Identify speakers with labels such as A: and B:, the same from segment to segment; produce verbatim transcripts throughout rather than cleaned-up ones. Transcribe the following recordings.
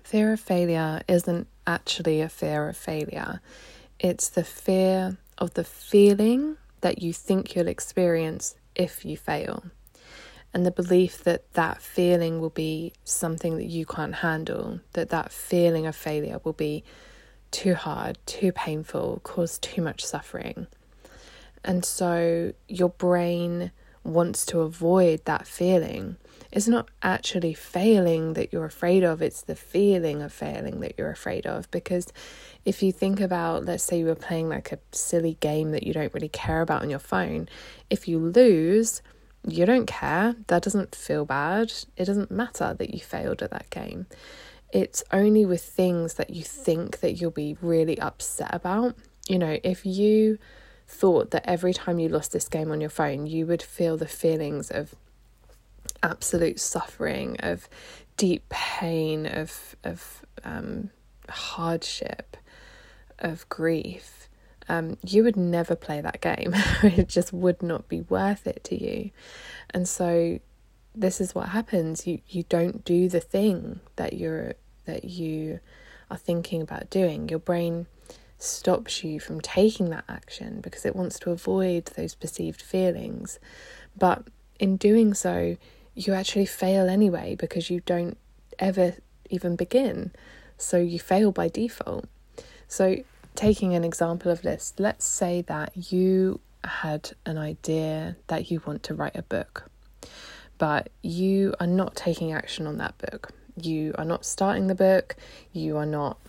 A: fear of failure isn't actually a fear of failure. It's the fear of the feeling that you think you'll experience if you fail. And the belief that that feeling will be something that you can't handle, that that feeling of failure will be too hard, too painful, cause too much suffering. And so your brain wants to avoid that feeling. It's not actually failing that you're afraid of, it's the feeling of failing that you're afraid of. Because if you think about, let's say you were playing like a silly game that you don't really care about on your phone, if you lose, you don't care. That doesn't feel bad. It doesn't matter that you failed at that game. It's only with things that you think that you'll be really upset about. You know, if you thought that every time you lost this game on your phone, you would feel the feelings of absolute suffering, of deep pain, of of um, hardship, of grief, um, you would never play that game. It just would not be worth it to you. And so this is what happens. You you don't do the thing that you're that you are thinking about doing. Your brain stops you from taking that action because it wants to avoid those perceived feelings. But in doing so, you actually fail anyway because you don't ever even begin. So you fail by default. So taking an example of this, let's say that you had an idea that you want to write a book, but you are not taking action on that book. You are not starting the book. You are not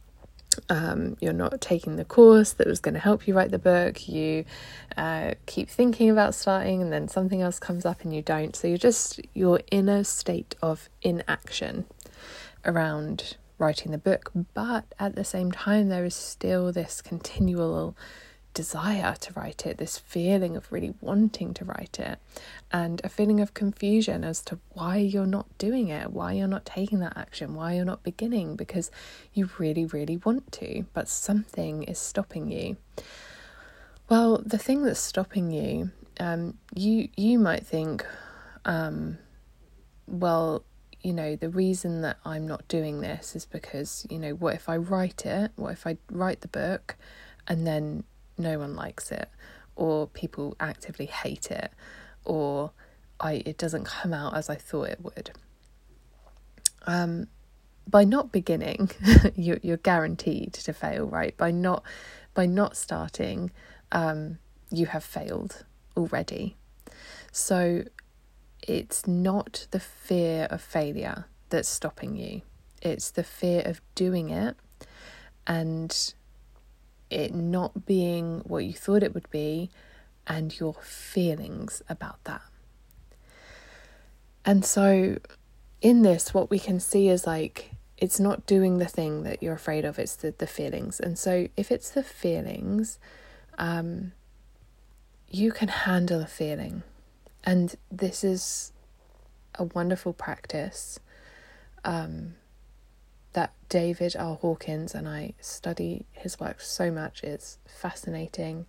A: Um, you're not taking the course that was going to help you write the book. You uh, keep thinking about starting and then something else comes up and you don't. So you're just, you're in a state of inaction around writing the book. But at the same time, there is still this continual desire to write it, this feeling of really wanting to write it, and a feeling of confusion as to why you're not doing it, why you're not taking that action, why you're not beginning, because you really, really want to, but something is stopping you. Well, the thing that's stopping you, um, you you might think, um, well, you know, the reason that I'm not doing this is because, you know, what if I write it? What if I write the book and then no one likes it, or people actively hate it, or I it doesn't come out as I thought it would? Um, by not beginning, you, you're guaranteed to fail, right? By not by not starting, um, you have failed already. So it's not the fear of failure that's stopping you. It's the fear of doing it and it not being what you thought it would be, and your feelings about that. And so in this, what we can see is like, it's not doing the thing that you're afraid of, it's the, the feelings. And so if it's the feelings, um, you can handle a feeling. And this is a wonderful practice um, that David R. Hawkins, and I study his work so much, it's fascinating.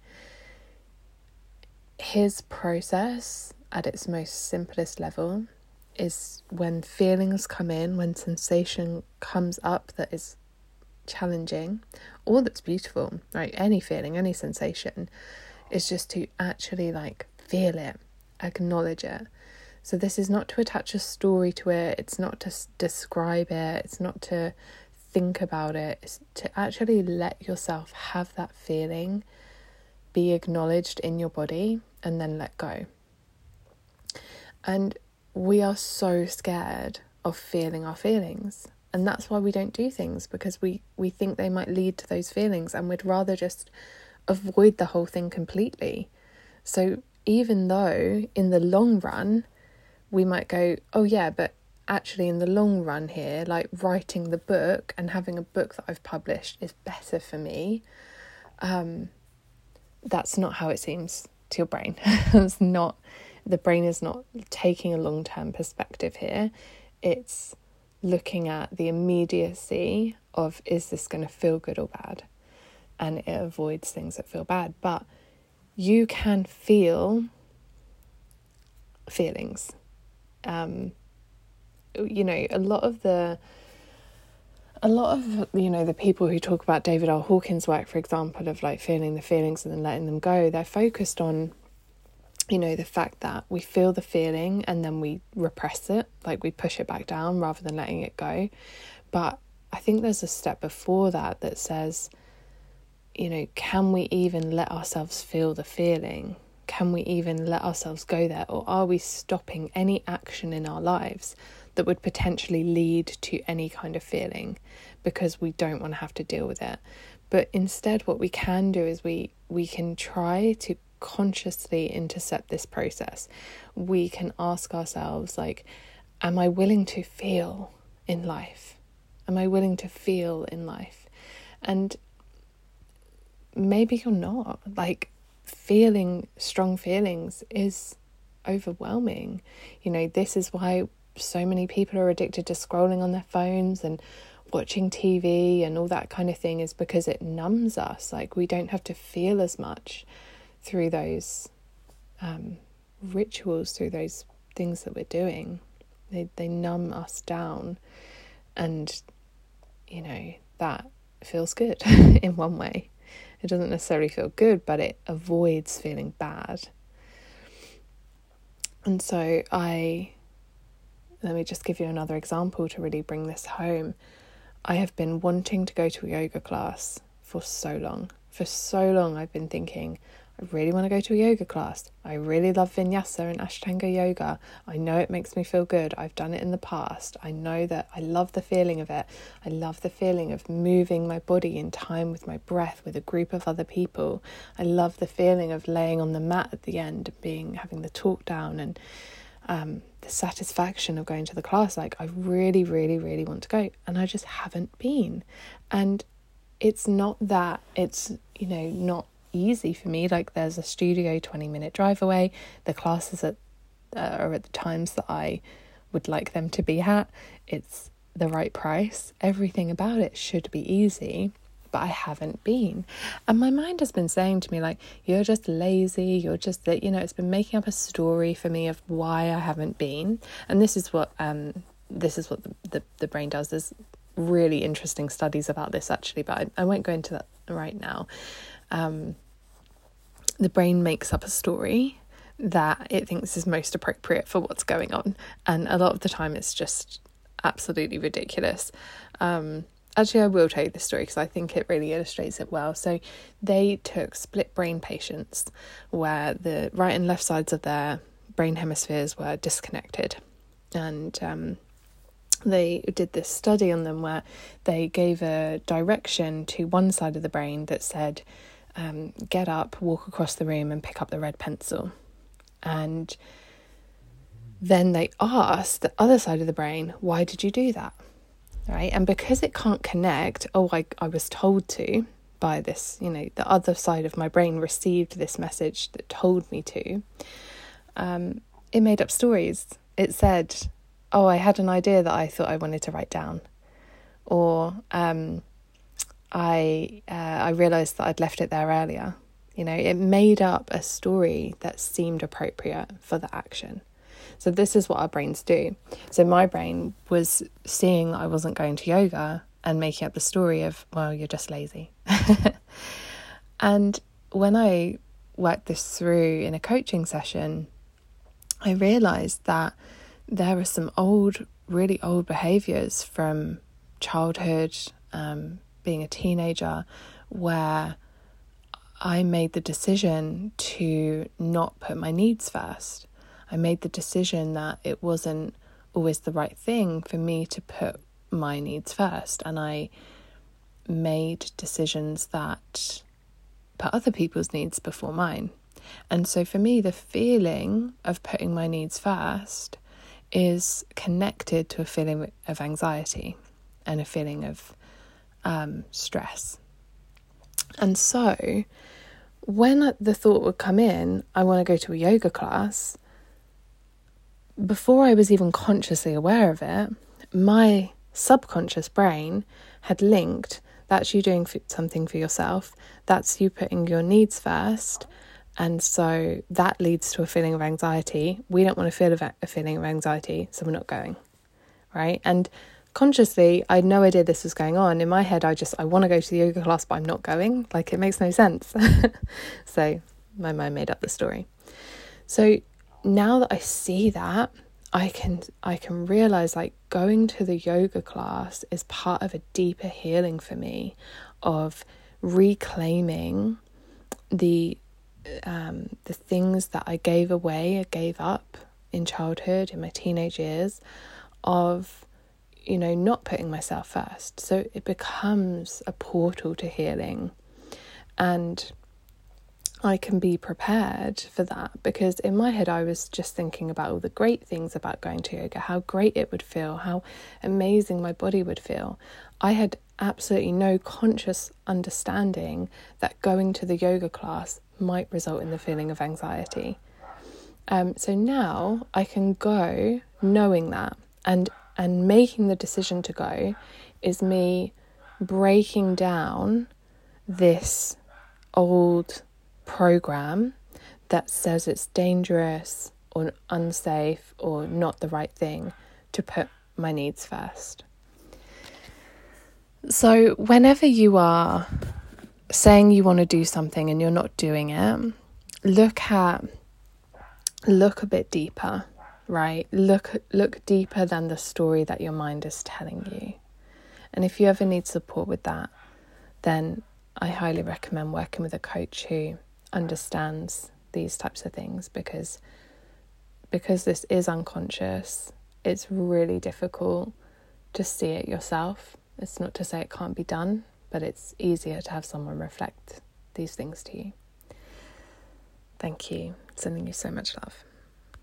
A: His process at its most simplest level is when feelings come in, when sensation comes up that is challenging or that's beautiful, right? Any feeling, any sensation, is just to actually like feel it, acknowledge it. So this is not to attach a story to it, it's not to s- describe it, it's not to think about it, it's to actually let yourself have that feeling, be acknowledged in your body, and then let go. And we are so scared of feeling our feelings, and that's why we don't do things, because we, we think they might lead to those feelings, and we'd rather just avoid the whole thing completely. So even though in the long run, we might go, oh yeah, but actually in the long run here, like writing the book and having a book that I've published is better for me. Um, that's not how it seems to your brain. It's not, the brain is not taking a long-term perspective here. It's looking at the immediacy of, is this going to feel good or bad? And it avoids things that feel bad. But you can feel feelings. Um, you know, a lot of the a lot of, you know, the people who talk about David R. Hawkins' work, for example, of like feeling the feelings and then letting them go, they're focused on, you know, the fact that we feel the feeling and then we repress it, like we push it back down rather than letting it go. But I think there's a step before that that says, you know, can we even let ourselves feel the feeling? Can we even let ourselves go there? Or are we stopping any action in our lives that would potentially lead to any kind of feeling because we don't want to have to deal with it? But instead, what we can do is we we can try to consciously intercept this process. We can ask ourselves, like, am I willing to feel in life? Am I willing to feel in life? And maybe you're not. Like, feeling strong feelings is overwhelming. You know, this is why so many people are addicted to scrolling on their phones and watching T V and all that kind of thing, is because it numbs us. Like, we don't have to feel as much through those um, rituals, through those things that we're doing. They they numb us down, and you know, that feels good in one way. It doesn't necessarily feel good, but it avoids feeling bad. And so I, let me just give you another example to really bring this home. I have been wanting to go to a yoga class for so long. For so long I've been thinking, I really want to go to a yoga class. I really love Vinyasa and Ashtanga yoga. I know it makes me feel good. I've done it in the past. I know that I love the feeling of it. I love the feeling of moving my body in time with my breath with a group of other people. I love the feeling of laying on the mat at the end and being having the talk down, and um, the satisfaction of going to the class. Like, I really, really, really want to go, and I just haven't been. And it's not that it's, you know, not easy for me. Like, there's a studio twenty minute drive away. The classes at, uh, are at the times that I would like them to be at. It's the right price. Everything about it should be easy, but I haven't been. And my mind has been saying to me, like, you're just lazy, you're just that, you know, it's been making up a story for me of why I haven't been. And this is what um this is what the, the, the brain does. There's really interesting studies about this, actually, but I, I won't go into that right now. Um, the brain makes up a story that it thinks is most appropriate for what's going on, and a lot of the time it's just absolutely ridiculous. Um, actually, I will tell you this story because I think it really illustrates it well. So they took split brain patients where the right and left sides of their brain hemispheres were disconnected, and um, they did this study on them where they gave a direction to one side of the brain that said, Um, get up, walk across the room and pick up the red pencil. And then they asked the other side of the brain, why did you do that? Right? And because it can't connect, oh, I, I was told to by this, you know, the other side of my brain received this message that told me to, um, it made up stories. It said, oh, I had an idea that I thought I wanted to write down. Or, um, I uh, I realised that I'd left it there earlier. You know, it made up a story that seemed appropriate for the action. So this is what our brains do. So my brain was seeing that I wasn't going to yoga and making up the story of, well, you're just lazy. And when I worked this through in a coaching session, I realised that there are some old, really old behaviours from childhood, um, being a teenager, where I made the decision to not put my needs first. I made the decision that it wasn't always the right thing for me to put my needs first, and I made decisions that put other people's needs before mine. And so for me, the feeling of putting my needs first is connected to a feeling of anxiety and a feeling of Um, stress. And so when the thought would come in, I want to go to a yoga class, before I was even consciously aware of it, my subconscious brain had linked, that's you doing something for yourself, that's you putting your needs first, and so that leads to a feeling of anxiety. We don't want to feel a feeling of anxiety, so we're not going, right? And consciously, I had no idea this was going on. In my head, I just, I want to go to the yoga class, but I'm not going. Like, it makes no sense. So my mind made up the story. So now that I see that, I can I can realize, like, going to the yoga class is part of a deeper healing for me of reclaiming the um, the things that I gave away, I gave up in childhood, in my teenage years, of, you know, not putting myself first. So it becomes a portal to healing, and I can be prepared for that, because in my head I was just thinking about all the great things about going to yoga, how great it would feel, how amazing my body would feel. I had absolutely no conscious understanding that going to the yoga class might result in the feeling of anxiety. Um, so now I can go knowing that, and and making the decision to go is me breaking down this old program that says it's dangerous or unsafe or not the right thing to put my needs first. So whenever you are saying you want to do something and you're not doing it, look at look a bit deeper, right? Look look deeper than the story that your mind is telling you. And if you ever need support with that, then I highly recommend working with a coach who understands these types of things, because because this is unconscious, it's really difficult to see it yourself. It's not to say it can't be done, but it's easier to have someone reflect these things to you. Thank you. Sending you so much love.